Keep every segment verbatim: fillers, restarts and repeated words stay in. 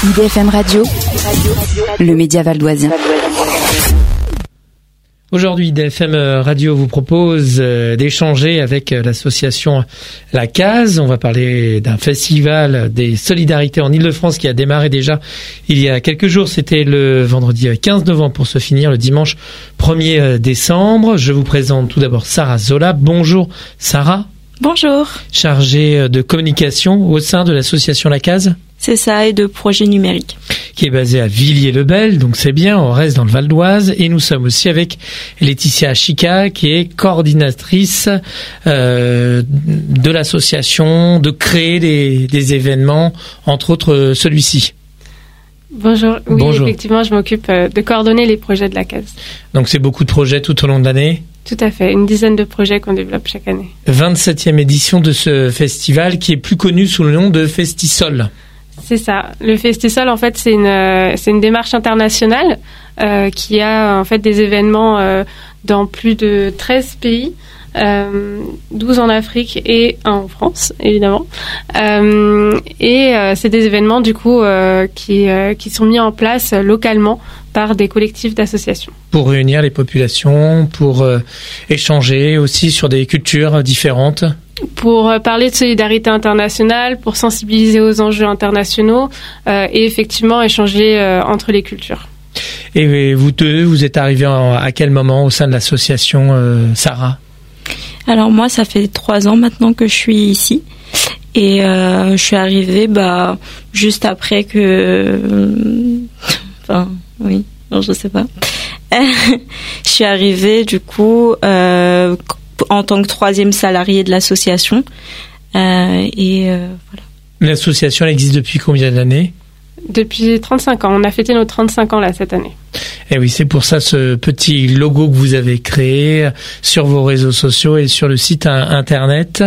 I D F M Radio, le média valdoisien. Aujourd'hui, I D F M Radio vous propose d'échanger avec l'association La Case. On va parler d'un festival des solidarités en Île-de-France qui a démarré déjà il y a quelques jours. C'était le vendredi quinze novembre pour se finir le dimanche premier décembre. Je vous présente tout d'abord Sarah Zola. Bonjour Sarah. Bonjour. Chargée de communication au sein de l'association La Case. C'est ça, et de projets numériques. Qui est basé à Villiers-le-Bel, donc c'est bien, on reste dans le Val d'Oise. Et nous sommes aussi avec Laetitia Chica, qui est coordinatrice euh, de l'association, de créer des, des événements, entre autres celui-ci. Bonjour, oui, Bonjour. Effectivement, je m'occupe de coordonner les projets de la Case. Donc c'est beaucoup de projets tout au long de l'année ? Tout à fait, une dizaine de projets qu'on développe chaque année. vingt-septième édition de ce festival qui est plus connu sous le nom de Festisol. C'est ça. Le Festisol, en fait, c'est une c'est une démarche internationale euh, qui a en fait des événements euh, dans plus de treize pays, euh, douze en Afrique et un en France, évidemment. Euh, et euh, c'est des événements du coup euh, qui euh, qui sont mis en place localement par des collectifs d'associations. Pour réunir les populations, pour euh, échanger aussi sur des cultures différentes. Pour parler de solidarité internationale, pour sensibiliser aux enjeux internationaux euh, et effectivement échanger euh, entre les cultures. Et vous deux, vous êtes arrivés à quel moment au sein de l'association, euh, Sarah ? Alors moi, ça fait trois ans maintenant que je suis ici. Et euh, je suis arrivée bah, juste après que... Euh, enfin, oui, non, je sais pas. Je suis arrivée du coup... Euh, en tant que troisième salarié de l'association. Euh, et euh, voilà. L'association elle existe depuis combien d'années ? Depuis trente-cinq ans. On a fêté nos trente-cinq ans là cette année. Et oui, c'est pour ça ce petit logo que vous avez créé sur vos réseaux sociaux et sur le site internet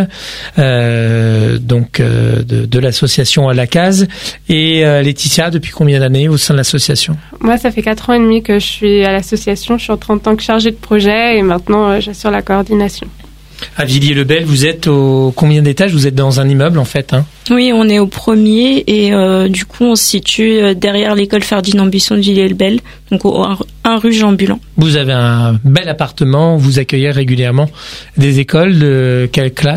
euh, donc euh, de, de l'association La Case. Et euh, Laetitia, depuis combien d'années au sein de l'association ? Moi, ça fait quatre ans et demi que je suis à l'association. Je suis entrée en tant que chargée de projet et maintenant euh, j'assure la coordination. À Villiers-le-Bel, vous êtes au combien d'étages ? Vous êtes dans un immeuble en fait, hein ? Oui, on est au premier et euh, du coup on se situe derrière l'école Ferdinand Buisson de Villiers-le-Bel, donc au un rue Jean Bulan. Vous avez un bel appartement, vous accueillez régulièrement des écoles de quelle classe ?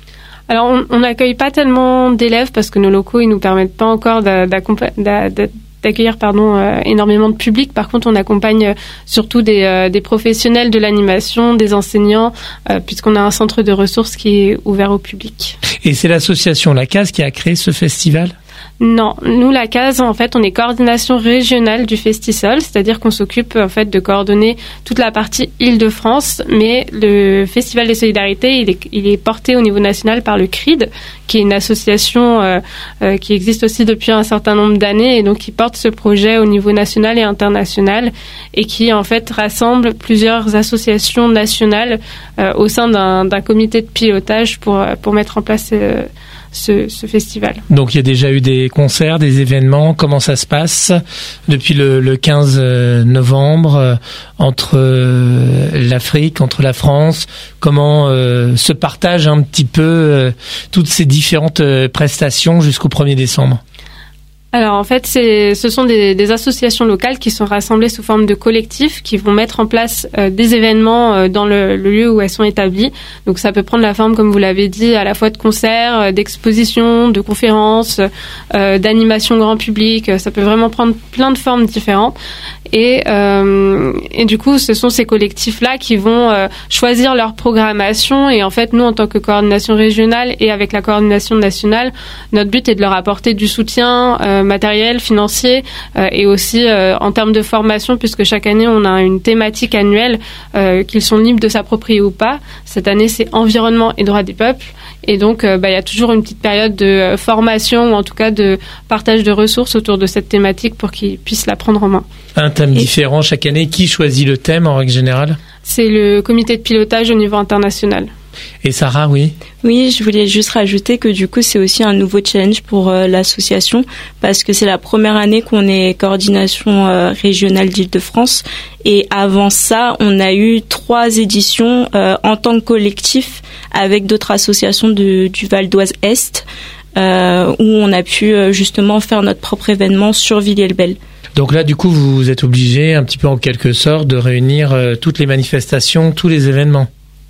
Alors on n'accueille pas tellement d'élèves parce que nos locaux ils nous permettent pas encore d'accompagner d'accueillir pardon euh, énormément de public. Par contre, on accompagne euh, surtout des, euh, des professionnels de l'animation, des enseignants, euh, puisqu'on a un centre de ressources qui est ouvert au public. Et c'est l'association La Case qui a créé ce festival ? Non, nous, La Case, en fait, on est coordination régionale du Festisol, c'est-à-dire qu'on s'occupe, en fait, de coordonner toute la partie Île-de-France, mais le Festival des Solidarités, il est, il est porté au niveau national par le C R I D, qui est une association euh, euh, qui existe aussi depuis un certain nombre d'années, et donc qui porte ce projet au niveau national et international, et qui, en fait, rassemble plusieurs associations nationales euh, au sein d'un, d'un comité de pilotage pour, pour mettre en place euh, Ce, ce festival. Donc il y a déjà eu des concerts, des événements. Comment ça se passe depuis le, le quinze novembre euh, entre euh, l'Afrique, entre la France ? Comment euh, se partagent un petit peu euh, toutes ces différentes euh, prestations jusqu'au premier décembre ? Alors en fait, c'est, ce sont des, des associations locales qui sont rassemblées sous forme de collectifs qui vont mettre en place euh, des événements euh, dans le, le lieu où elles sont établies. Donc ça peut prendre la forme, comme vous l'avez dit, à la fois de concerts, euh, d'expositions, de conférences, euh, d'animations grand public. Ça peut vraiment prendre plein de formes différentes. Et, euh, et du coup, ce sont ces collectifs-là qui vont euh, choisir leur programmation. Et en fait, nous, en tant que coordination régionale et avec la coordination nationale, notre but est de leur apporter du soutien euh, matériel, financier euh, et aussi euh, en termes de formation, puisque chaque année, on a une thématique annuelle euh, qu'ils sont libres de s'approprier ou pas. Cette année, c'est environnement et droits des peuples. Et donc, euh, bah, y a toujours une petite période de euh, formation ou en tout cas de partage de ressources autour de cette thématique pour qu'ils puissent la prendre en main. Un thème et différent chaque année. Qui choisit le thème en règle générale ? C'est le comité de pilotage au niveau international. Et Sarah, oui. Oui, je voulais juste rajouter que du coup, c'est aussi un nouveau challenge pour euh, l'association parce que c'est la première année qu'on est coordination euh, régionale d'Île-de-France. Et avant ça, on a eu trois éditions euh, en tant que collectif avec d'autres associations de, du Val d'Oise Est. euh, où on a pu euh, justement faire notre propre événement sur Villiers-le-Bel. Donc là, du coup, vous êtes obligé, un petit peu en quelque sorte, de réunir euh, toutes les manifestations, tous les événements.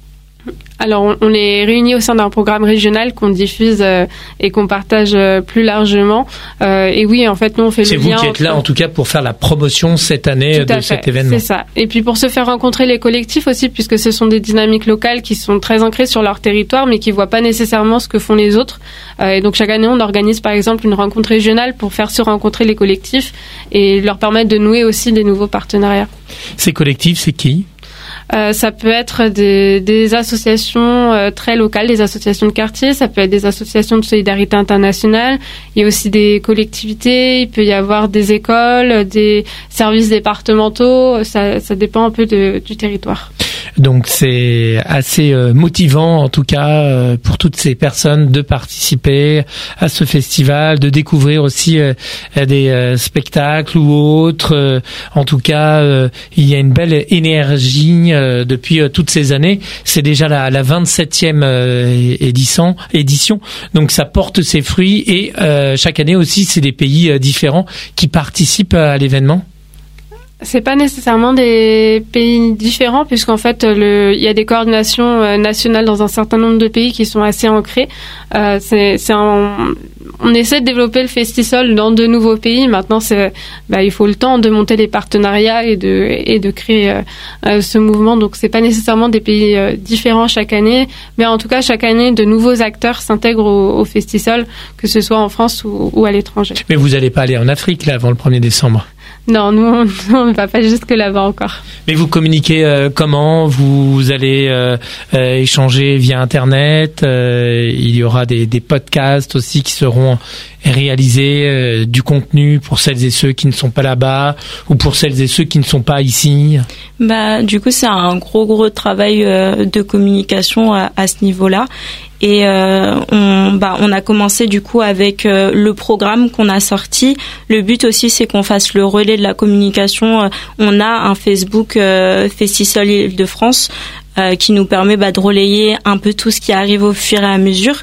Alors, on, on est réunis au sein d'un programme régional qu'on diffuse euh, et qu'on partage euh, plus largement. Euh, et oui, en fait, nous, on fait c'est le lien. C'est vous qui entre... êtes là, en tout cas, pour faire la promotion cette année Tout de à cet fait, événement. C'est ça. Et puis, pour se faire rencontrer les collectifs aussi, puisque ce sont des dynamiques locales qui sont très ancrées sur leur territoire, mais qui ne voient pas nécessairement ce que font les autres. Euh, et donc, chaque année, on organise, par exemple, une rencontre régionale pour faire se rencontrer les collectifs et leur permettre de nouer aussi des nouveaux partenariats. Ces collectifs, c'est qui ? Euh, ça peut être des, des associations euh, très locales, des associations de quartier, ça peut être des associations de solidarité internationale, il y a aussi des collectivités, il peut y avoir des écoles, des services départementaux, ça, ça dépend un peu de, du territoire. Donc c'est assez euh, motivant en tout cas euh, pour toutes ces personnes de participer à ce festival, de découvrir aussi euh, des euh, spectacles ou autres. Euh, en tout cas, euh, il y a une belle énergie euh, depuis euh, toutes ces années. C'est déjà la, la vingt-septième euh, édition, édition, donc ça porte ses fruits et euh, chaque année aussi c'est des pays euh, différents qui participent à l'événement. C'est pas nécessairement des pays différents, puisqu'en fait, le, il y a des coordinations euh, nationales dans un certain nombre de pays qui sont assez ancrées. Euh, c'est, c'est un, on essaie de développer le Festisol dans de nouveaux pays. Maintenant, c'est, bah, il faut le temps de monter les partenariats et de, et de créer euh, euh, ce mouvement. Donc, c'est pas nécessairement des pays euh, différents chaque année, mais en tout cas, chaque année, de nouveaux acteurs s'intègrent au, au Festisol, que ce soit en France ou, ou à l'étranger. Mais vous n'allez pas aller en Afrique, là, avant le premier décembre ? Non, nous, on ne va pas jusque là-bas encore. Mais vous communiquez euh, comment ? Vous allez euh, euh, échanger via Internet. Euh, il y aura des, des podcasts aussi qui seront réalisés, euh, du contenu pour celles et ceux qui ne sont pas là-bas ou pour celles et ceux qui ne sont pas ici. Bah, du coup, c'est un gros, gros travail euh, de communication à, à ce niveau-là. Et euh, on, bah, on a commencé du coup avec euh, le programme qu'on a sorti. Le but aussi, c'est qu'on fasse le relais de la communication. On a un Facebook euh, Festisol Île-de-France euh, qui nous permet bah, de relayer un peu tout ce qui arrive au fur et à mesure.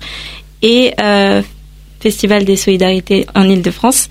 Et euh, Festival des Solidarités en Île-de-France.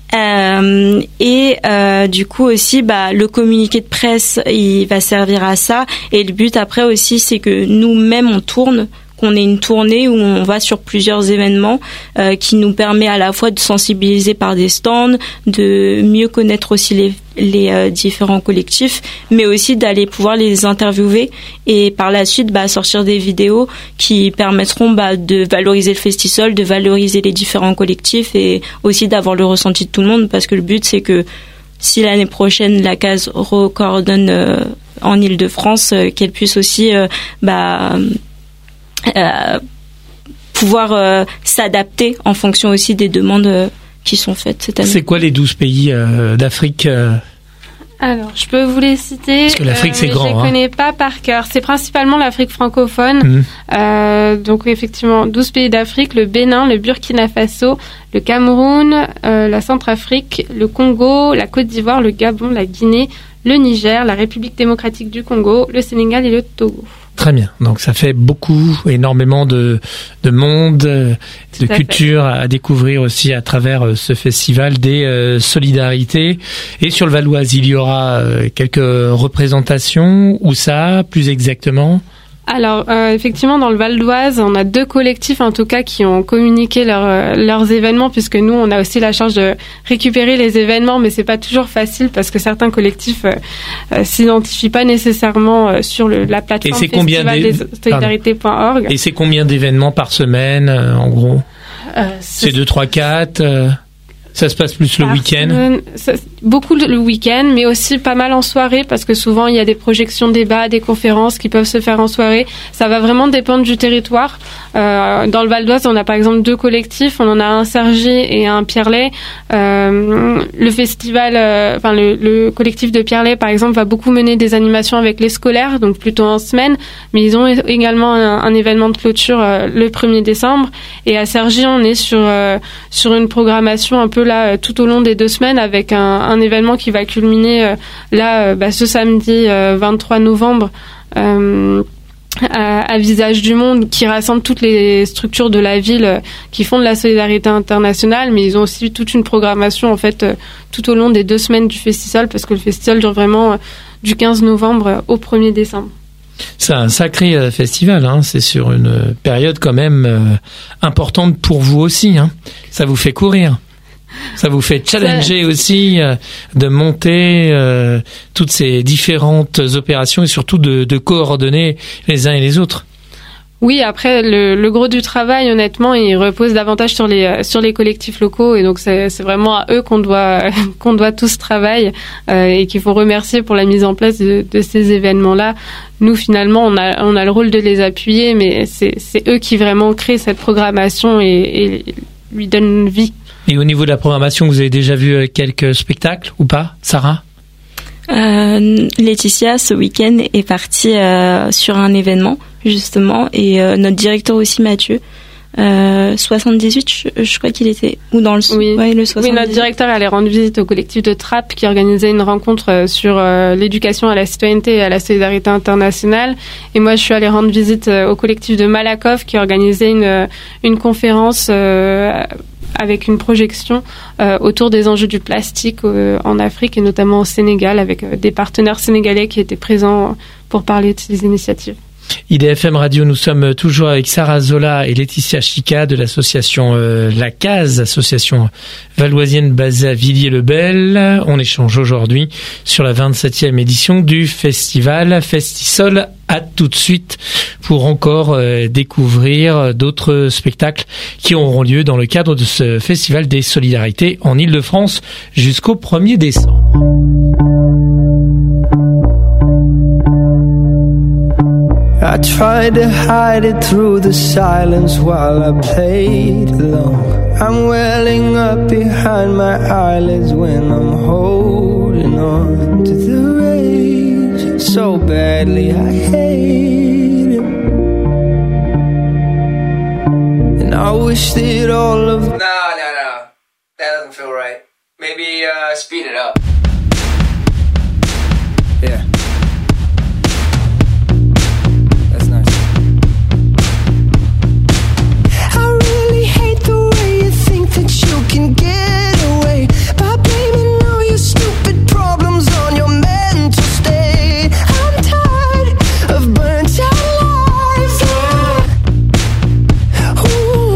Euh, et euh, du coup aussi bah, le communiqué de presse il va servir à ça. Et le but après aussi, c'est que nous-mêmes on tourne, qu'on ait une tournée où on va sur plusieurs événements euh, qui nous permet à la fois de sensibiliser par des stands, de mieux connaître aussi les, les euh, différents collectifs, mais aussi d'aller pouvoir les interviewer et par la suite bah, sortir des vidéos qui permettront bah, de valoriser le Festisol, de valoriser les différents collectifs et aussi d'avoir le ressenti de tout le monde, parce que le but c'est que si l'année prochaine la case recoordonne euh, en Île-de-France, euh, qu'elle puisse aussi euh, bah, Euh, pouvoir euh, s'adapter en fonction aussi des demandes euh, qui sont faites cette année. C'est quoi les douze pays euh, d'Afrique euh... Alors, je peux vous les citer. Parce que l'Afrique, euh, c'est grand. Je ne les connais hein. pas par cœur. C'est principalement l'Afrique francophone. Mmh. Euh, donc, effectivement, douze pays d'Afrique, le Bénin, le Burkina Faso, le Cameroun, euh, la Centrafrique, le Congo, la Côte d'Ivoire, le Gabon, la Guinée, le Niger, la République démocratique du Congo, le Sénégal et le Togo. Très bien. Donc ça fait beaucoup, énormément de, de monde, de culture à découvrir aussi à travers ce festival des euh, solidarités. Et sur le Val-d'Oise, il y aura euh, quelques représentations. Où ça, plus exactement ? Alors, euh, effectivement, dans le Val d'Oise, on a deux collectifs, en tout cas, qui ont communiqué leur, euh, leurs événements, puisque nous, on a aussi la charge de récupérer les événements, mais c'est pas toujours facile, parce que certains collectifs euh, euh, s'identifient pas nécessairement euh, sur le, la plateforme festival des solidarités point org. Et c'est combien d'événements par semaine, euh, en gros ? euh, C'est deux, trois, quatre euh... Ça se passe plus le Par week-end semaine, ça, beaucoup le week-end, mais aussi pas mal en soirée, parce que souvent il y a des projections débats, des conférences qui peuvent se faire en soirée. Ça va vraiment dépendre du territoire. Euh, dans le Val d'Oise, on a par exemple deux collectifs. On en a un Cergy et un Pierrelet. Euh, le festival, euh, enfin le, le collectif de Pierrelet, par exemple, va beaucoup mener des animations avec les scolaires, donc plutôt en semaine. Mais ils ont également un, un événement de clôture euh, le premier décembre. Et à Cergy, on est sur euh, sur une programmation un peu là tout au long des deux semaines, avec un, un événement qui va culminer euh, là euh, bah, ce samedi euh, vingt-trois novembre euh, à, à visage du monde, qui rassemble toutes les structures de la ville euh, qui font de la solidarité internationale, mais ils ont aussi toute une programmation en fait euh, tout au long des deux semaines du festival, parce que le festival dure vraiment euh, du quinze novembre au premier décembre. C'est un sacré euh, festival, hein. C'est sur une période quand même euh, importante pour vous aussi, hein. Ça vous fait courir. Ça vous fait challenger aussi euh, de monter euh, toutes ces différentes opérations et surtout de, de coordonner les uns et les autres. Oui, après le, le gros du travail, honnêtement, il repose davantage sur les sur les collectifs locaux, et donc c'est, c'est vraiment à eux qu'on doit qu'on doit tout ce travail euh, et qu'il faut remercier pour la mise en place de, de ces événements-là. Nous, finalement, on a on a le rôle de les appuyer, mais c'est c'est eux qui vraiment créent cette programmation et, et lui donnent vie. Et au niveau de la programmation, vous avez déjà vu quelques spectacles ou pas, Sarah ? Euh, Laetitia, ce week-end, est partie euh, sur un événement, justement, et euh, notre directeur aussi, Mathieu, euh, soixante-dix-huit, je, je crois qu'il était, ou dans le... Oui, ouais, le soixante-dix-huit. Oui, notre directeur allait rendre visite au collectif de Trappes qui organisait une rencontre sur euh, l'éducation à la citoyenneté et à la solidarité internationale. Et moi, je suis allée rendre visite euh, au collectif de Malakoff qui organisait une, une conférence... Euh, avec une projection euh, autour des enjeux du plastique euh, en Afrique et notamment au Sénégal, avec euh, des partenaires sénégalais qui étaient présents pour parler de ces initiatives. I D F M Radio, nous sommes toujours avec Sarah Zola et Laetitia Chica de l'association euh, La Case, association valoisienne basée à Villiers-le-Bel. On échange aujourd'hui sur la vingt-septième édition du festival Festisol. À tout de suite pour encore euh, découvrir d'autres spectacles qui auront lieu dans le cadre de ce festival des solidarités en Île-de-France jusqu'au premier décembre. I tried to hide it through the silence while I played along. I'm welling up behind my eyelids when I'm holding on to the rage so badly I hate it. And I wish that all of... No, no, no. That doesn't feel right. Maybe uh, speed it up. Yeah. You can get away by blaming all your stupid problems on your mental state. I'm tired of burnt out lives. Ooh.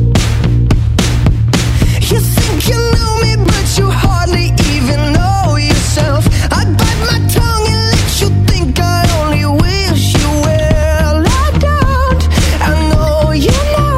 You think you know me, but you hardly even know yourself. I'd bite my tongue and let you think I only wish you well. I don't, I know you know.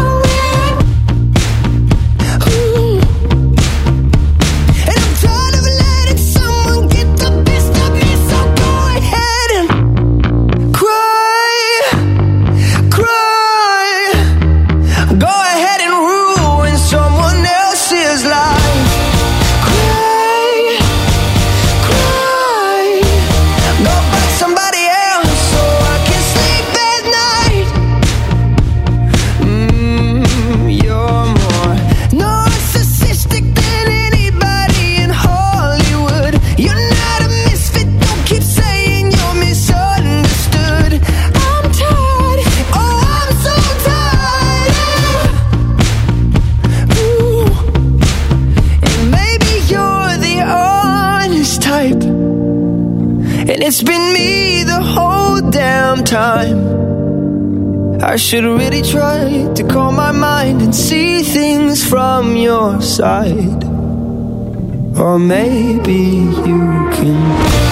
It's been me the whole damn time. I should really try to calm my mind and see things from your side. Or maybe you can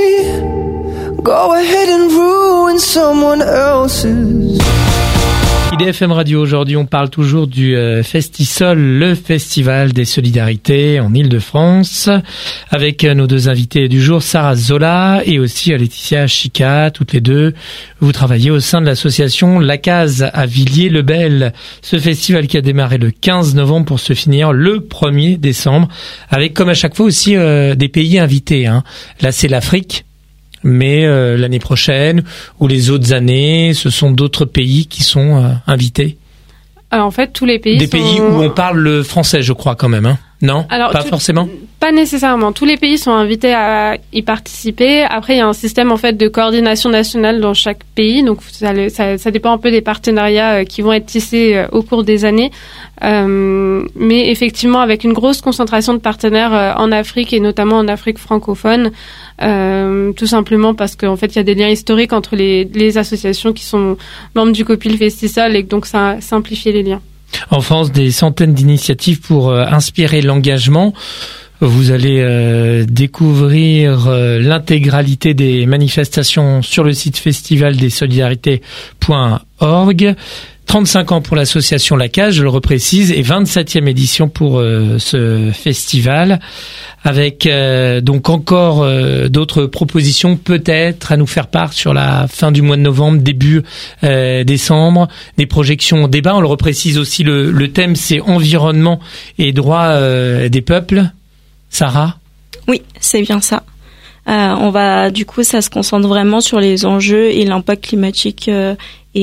someone else's. I D F M Radio, aujourd'hui on parle toujours du euh, Festisol, le festival des solidarités en Ile-de-France, avec euh, nos deux invités du jour, Sarah Zola et aussi euh, Laetitia Chica, toutes les deux. Vous travaillez au sein de l'association La Case à Villiers-le-Bel. Ce festival qui a démarré le quinze novembre pour se finir le premier décembre, avec comme à chaque fois aussi euh, des pays invités. Hein. Là c'est l'Afrique. Mais euh, l'année prochaine ou les autres années, ce sont d'autres pays qui sont euh, invités. Alors, en fait, tous les pays Des sont... pays où on parle le français, je crois, quand même. Hein. Non, Alors, pas tout... forcément. Pas nécessairement. Tous les pays sont invités à y participer. Après, il y a un système en fait de coordination nationale dans chaque pays. Donc, ça, ça, ça dépend un peu des partenariats qui vont être tissés au cours des années. Euh, mais effectivement, avec une grosse concentration de partenaires en Afrique et notamment en Afrique francophone, euh, tout simplement parce qu'en fait, il y a des liens historiques entre les, les associations qui sont membres du Copil Festisol et donc ça a simplifié les liens. En France, des centaines d'initiatives pour euh, inspirer l'engagement. Vous allez euh, découvrir euh, l'intégralité des manifestations sur le site festival des solidarités point org. trente-cinq ans pour l'association La Case, je le reprécise, et vingt-septième édition pour euh, ce festival, avec euh, donc encore euh, d'autres propositions peut-être à nous faire part sur la fin du mois de novembre, début euh, décembre, des projections débat. On le reprécise aussi, le, le thème c'est environnement et droits euh, des peuples. Sarah ? Oui, c'est bien ça. Euh, on va, du coup, ça se concentre vraiment sur les enjeux et l'impact climatique euh,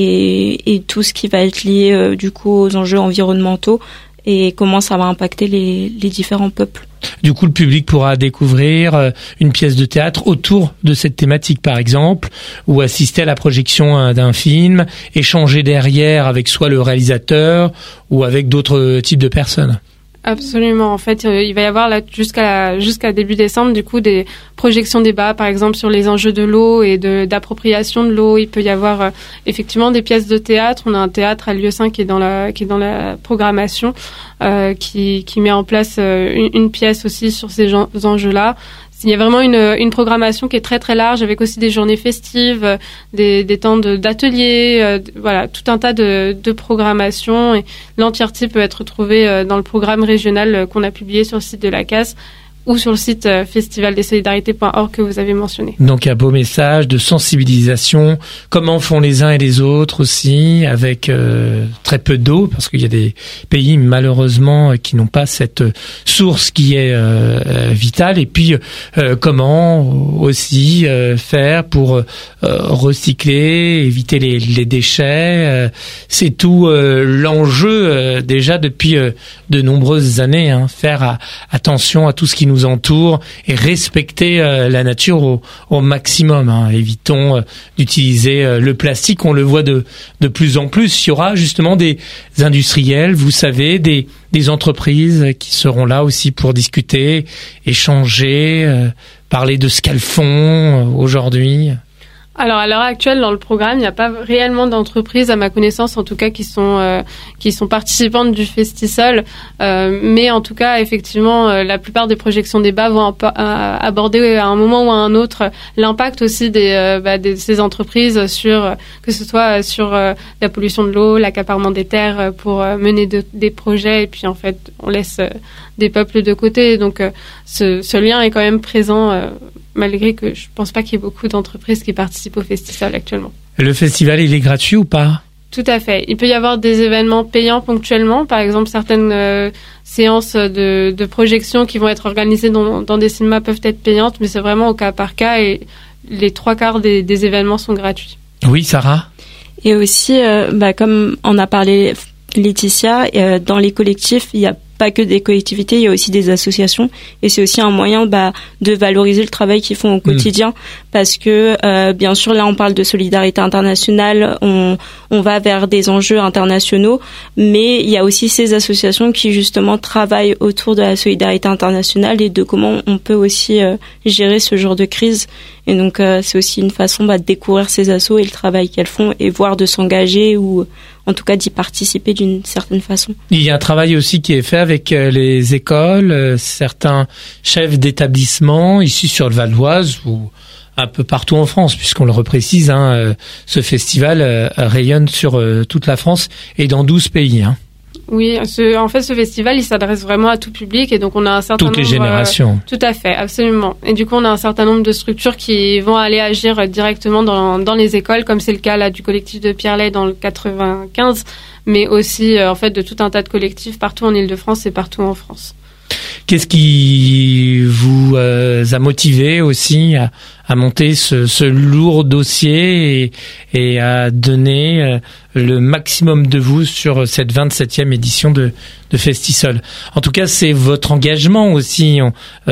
et, et tout ce qui va être lié euh, du coup aux enjeux environnementaux et comment ça va impacter les, les différents peuples. Du coup, le public pourra découvrir euh, une pièce de théâtre autour de cette thématique, par exemple, ou assister à la projection hein, d'un film, échanger derrière avec soit le réalisateur ou avec d'autres types de personnes. Absolument. En fait, euh, il va y avoir là, jusqu'à jusqu'à début décembre, du coup, des projections débats, par exemple, sur les enjeux de l'eau et de d'appropriation de l'eau. Il peut y avoir euh, effectivement des pièces de théâtre. On a un théâtre à Lieu cinq qui est dans la qui est dans la programmation, euh, qui qui met en place euh, une, une pièce aussi sur ces gens, enjeux-là. Il y a vraiment une, une programmation qui est très très large, avec aussi des journées festives, des, des temps de, d'ateliers, euh, voilà, tout un tas de, de programmations. Et l'entièreté peut être retrouvée dans le programme régional qu'on a publié sur le site de la Case ou sur le site festival des solidarités point org que vous avez mentionné. Donc un beau message de sensibilisation, comment font les uns et les autres aussi, avec euh, très peu d'eau, parce qu'il y a des pays malheureusement qui n'ont pas cette source qui est euh, vitale, et puis euh, comment aussi euh, faire pour euh, recycler, éviter les, les déchets. Euh, c'est tout euh, l'enjeu euh, déjà depuis euh, de nombreuses années, hein, faire à, attention à tout ce qui nous entoure et respecter euh, la nature au, au maximum. Hein. Évitons euh, d'utiliser euh, le plastique. On le voit de de plus en plus. Il y aura justement des industriels, vous savez, des des entreprises qui seront là aussi pour discuter, échanger, euh, parler de ce qu'elles font euh, aujourd'hui. Alors à l'heure actuelle dans le programme, il n'y a pas réellement d'entreprises à ma connaissance, en tout cas qui sont euh, qui sont participantes du Festisol, euh, mais en tout cas effectivement euh, la plupart des projections débats vont en, à, aborder à un moment ou à un autre l'impact aussi des, euh, bah, de ces entreprises sur que ce soit sur euh, la pollution de l'eau, l'accaparement des terres pour euh, mener de, des projets, et puis en fait on laisse euh, des peuples de côté, donc euh, ce, ce lien est quand même présent. Euh, malgré que je pense pas qu'il y ait beaucoup d'entreprises qui participent au festival actuellement. Le festival, il est gratuit ou pas ? Tout à fait. Il peut y avoir des événements payants ponctuellement, par exemple certaines euh, séances de, de projection qui vont être organisées dans, dans des cinémas peuvent être payantes, mais c'est vraiment au cas par cas, et les trois quarts des, des événements sont gratuits. Oui, Sarah ? Et aussi, euh, bah, comme on a parlé Laetitia, euh, dans les collectifs, il y a pas que des collectivités, il y a aussi des associations, et c'est aussi un moyen bah, de valoriser le travail qu'ils font au quotidien, mmh. parce que euh, bien sûr là on parle de solidarité internationale, on, on va vers des enjeux internationaux, mais il y a aussi ces associations qui justement travaillent autour de la solidarité internationale et de comment on peut aussi euh, gérer ce genre de crise, et donc euh, c'est aussi une façon bah, de découvrir ces assos et le travail qu'elles font, et voire de s'engager ou en tout cas d'y participer d'une certaine façon. Il y a un travail aussi qui est fait avec les écoles, certains chefs d'établissement ici sur le Val d'Oise ou un peu partout en France, puisqu'on le reprécise, hein, euh, ce festival euh, rayonne sur euh, toute la France et dans douze pays. Hein. Oui, ce, en fait, ce festival, il s'adresse vraiment à tout public et donc on a un certain Toutes nombre... les générations. Euh, tout à fait, absolument. Et du coup, on a un certain nombre de structures qui vont aller agir directement dans, dans les écoles, comme c'est le cas là du collectif de Pierre-Lay dans le quatre-vingt-quinze, mais aussi euh, en fait de tout un tas de collectifs partout en Île-de-France et partout en France. Qu'est-ce qui vous euh, a motivé aussi à, à monter ce, ce lourd dossier et, et à donner euh, le maximum de vous sur cette vingt-septième édition de, de Festisol? En tout cas, c'est votre engagement aussi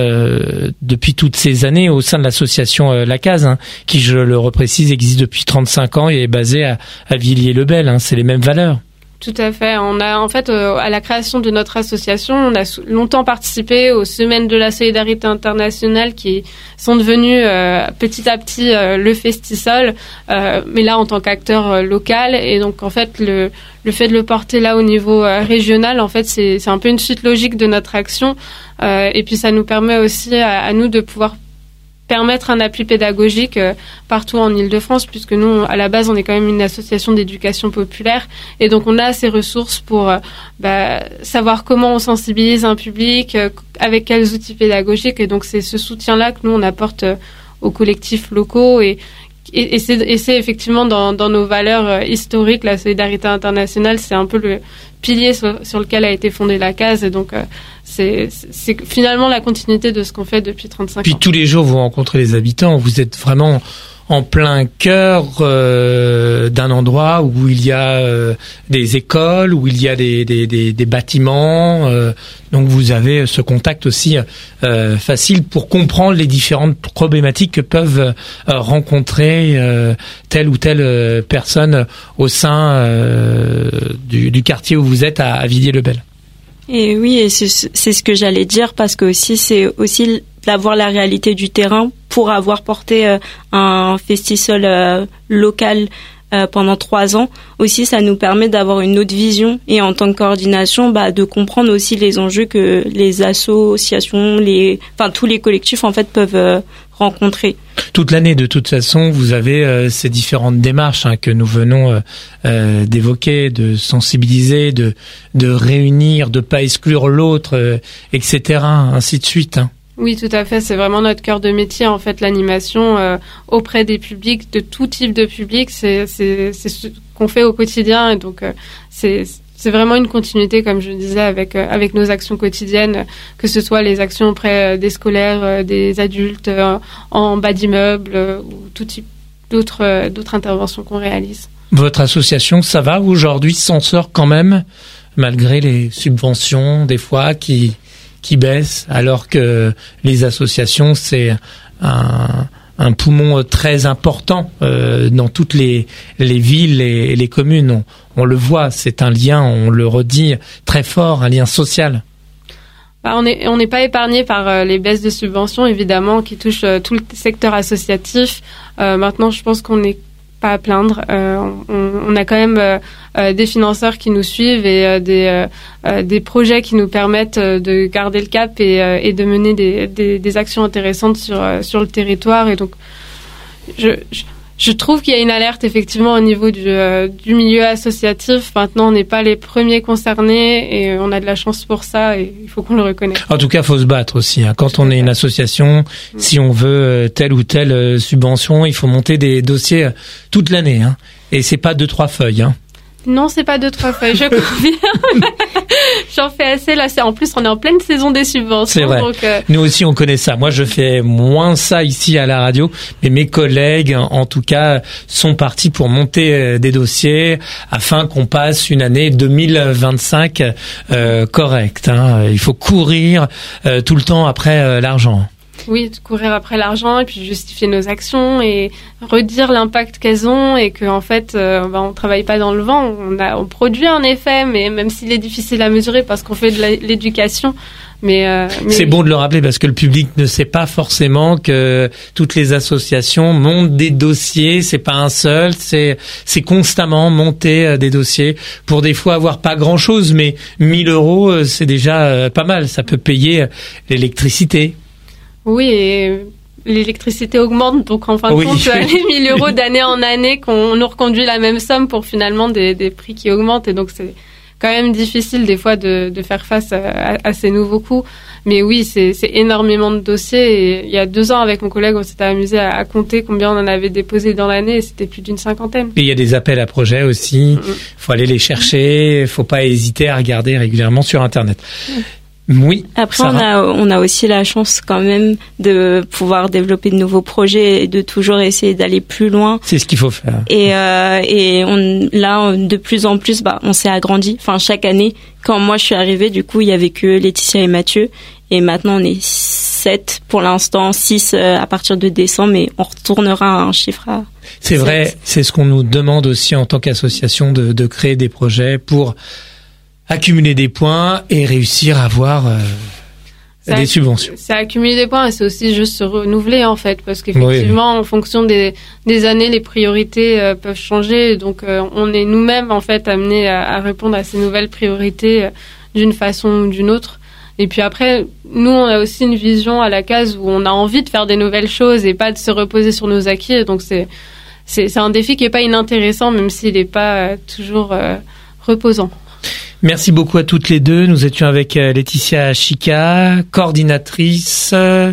euh, depuis toutes ces années au sein de l'association euh, La Case, hein, qui, je le reprécise, existe depuis trente-cinq ans et est basée à, à Villiers-le-Bel. Hein, c'est les mêmes valeurs. Tout à fait. On a en fait euh, à la création de notre association, on a longtemps participé aux semaines de la solidarité internationale qui sont devenues euh, petit à petit euh, le Festisol, euh, mais là en tant qu'acteur euh, local. Et donc en fait le le fait de le porter là au niveau euh, régional, en fait c'est c'est un peu une suite logique de notre action. Euh, et puis ça nous permet aussi à, à nous de pouvoir permettre un appui pédagogique euh, partout en Île-de-France, puisque nous, à la base, on est quand même une association d'éducation populaire, et donc on a ces ressources pour euh, bah, savoir comment on sensibilise un public, euh, avec quels outils pédagogiques, et donc c'est ce soutien-là que nous, on apporte euh, aux collectifs locaux, et, et, et, c'est, et c'est effectivement dans, dans nos valeurs euh, historiques, la solidarité internationale, c'est un peu le pilier sur, sur lequel a été fondée la case, et donc euh, c'est, c'est finalement la continuité de ce qu'on fait depuis trente-cinq ans. Puis tous les jours, vous rencontrez les habitants, vous êtes vraiment en plein cœur euh, d'un endroit où il y a euh, des écoles, où il y a des, des, des, des bâtiments, euh, donc vous avez ce contact aussi euh, facile pour comprendre les différentes problématiques que peuvent euh, rencontrer euh, telle ou telle euh, personne au sein euh, du, du quartier où vous êtes à, à Villiers-le-Bel. Et oui, et c'est, c'est ce que j'allais dire, parce que aussi c'est aussi d'avoir la réalité du terrain pour avoir porté euh, un Festisol euh, local euh, pendant trois ans. Aussi, ça nous permet d'avoir une autre vision et en tant que coordination, bah, de comprendre aussi les enjeux que les associations, les, enfin tous les collectifs en fait peuvent euh, rencontrer. Toute l'année, de toute façon, vous avez euh, ces différentes démarches hein, que nous venons euh, euh, d'évoquer, de sensibiliser, de de réunir, de pas exclure l'autre, euh, et cetera. Ainsi de suite. Hein. Oui, tout à fait. C'est vraiment notre cœur de métier, en fait, l'animation euh, auprès des publics, de tout type de public. C'est, c'est, c'est ce qu'on fait au quotidien. Et donc, euh, c'est, c'est vraiment une continuité, comme je disais, avec, euh, avec nos actions quotidiennes, que ce soit les actions auprès euh, des scolaires, euh, des adultes, euh, en bas d'immeubles, euh, ou tout type d'autres, euh, d'autres interventions qu'on réalise. Votre association, ça va aujourd'hui, s'en sort quand même, malgré les subventions, des fois, qui... qui baisse, alors que les associations, c'est un, un poumon très important euh, dans toutes les, les villes et les communes. On, on le voit, c'est un lien, on le redit, très fort, un lien social. Bah, on n'est on n'est pas épargné par euh, les baisses de subventions, évidemment, qui touchent euh, tout le secteur associatif. Euh, maintenant, je pense qu'on n'est pas à plaindre. Euh, on, on a quand même euh, euh, des financeurs qui nous suivent et euh, des, euh, euh, des projets qui nous permettent euh, de garder le cap et, euh, et de mener des, des, des actions intéressantes sur, euh, sur le territoire. Et donc, je, je, je trouve qu'il y a une alerte effectivement au niveau du, euh, du milieu associatif. Maintenant, on n'est pas les premiers concernés et on a de la chance pour ça et il faut qu'on le reconnaisse. En tout cas, il faut se battre aussi. Hein. Quand on est une association, mmh. si on veut telle ou telle subvention, il faut monter des dossiers toute l'année. Hein. Et c'est pas deux, trois feuilles. Hein. Non, c'est pas deux, trois feuilles, je confirme. J'en fais assez là. En plus, on est en pleine saison des subventions. C'est vrai. Donc, euh... Nous aussi, on connaît ça. Moi, je fais moins ça ici à la radio, mais mes collègues, en tout cas, sont partis pour monter des dossiers afin qu'on passe une année deux mille vingt-cinq euh, correcte. Hein. Il faut courir euh, tout le temps après euh, l'argent. Oui, de courir après l'argent et puis justifier nos actions et redire l'impact qu'elles ont et qu'en fait, euh, bah, on travaille pas dans le vent. On, a, on produit un effet, mais même s'il est difficile à mesurer parce qu'on fait de la, l'éducation. Mais, euh, mais c'est bon de le rappeler parce que le public ne sait pas forcément que toutes les associations montent des dossiers. C'est pas un seul, c'est c'est constamment monter des dossiers pour des fois avoir pas grand chose, mais mille euros c'est déjà pas mal. Ça peut payer l'électricité. Oui, et l'électricité augmente, donc en fin de oui. compte, les mille euros d'année en année, qu'on nous reconduit la même somme pour finalement des, des prix qui augmentent, et donc c'est quand même difficile des fois de, de faire face à, à ces nouveaux coûts. Mais oui, c'est, c'est énormément de dossiers. Et il y a deux ans, avec mon collègue, on s'était amusé à, à compter combien on en avait déposé dans l'année, et c'était plus d'une cinquantaine. Et il y a des appels à projets aussi. Il mmh. faut aller les chercher. Il faut pas hésiter à regarder régulièrement sur Internet. Mmh. Oui. Après, on a, on a aussi la chance quand même de pouvoir développer de nouveaux projets et de toujours essayer d'aller plus loin. C'est ce qu'il faut faire. Et, euh, et on, là, de plus en plus, bah, on s'est agrandi. Enfin, chaque année, quand moi je suis arrivée, du coup, il y avait que Laetitia et Mathieu. Et maintenant, on est sept pour l'instant, six à partir de décembre, mais on retournera à un chiffre à C'est sept. Vrai, c'est ce qu'on nous demande aussi en tant qu'association de, de créer des projets pour accumuler des points et réussir à avoir euh, des acc- subventions. C'est accumuler des points et c'est aussi juste se renouveler en fait, parce qu'effectivement oui. en fonction des, des années, les priorités euh, peuvent changer, donc euh, on est nous-mêmes en fait amenés à, à répondre à ces nouvelles priorités euh, d'une façon ou d'une autre. Et puis après, nous on a aussi une vision à la case où on a envie de faire des nouvelles choses et pas de se reposer sur nos acquis, donc c'est c'est, c'est un défi qui est pas inintéressant, même s'il n'est pas euh, toujours euh, reposant. Merci beaucoup à toutes les deux. Nous étions avec Laetitia Chica, coordinatrice euh,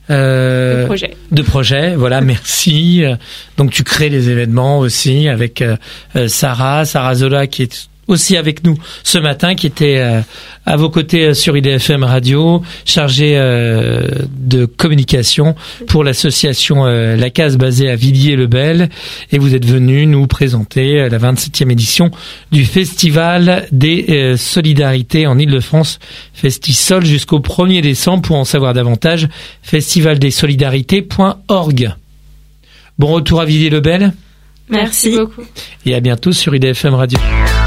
de projet. De projet, voilà, merci. Donc tu crées les événements aussi avec euh, Sarah, Sarah Zola qui est aussi avec nous ce matin, qui était euh, à vos côtés sur I D F M Radio, chargée euh, de communication pour l'association euh, La Case basée à Villiers-le-Bel, et vous êtes venu nous présenter euh, la vingt-septième édition du Festival des euh, Solidarités en Île-de-France, Festisol, jusqu'au premier décembre. Pour en savoir davantage, festival des solidarités point org. Bon retour à Villiers-le-Bel. Merci. Merci beaucoup. Et à bientôt sur I D F M Radio.